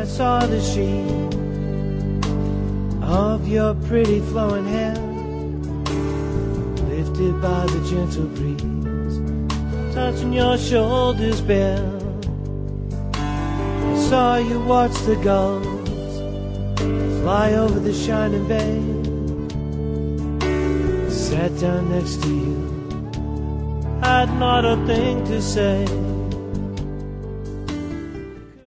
I saw the sheen of your pretty flowing hair, lifted by the gentle breeze, touching your shoulders bare. I saw you watch the gulls fly over the shining bay. Sat down next to you, had not a thing to say.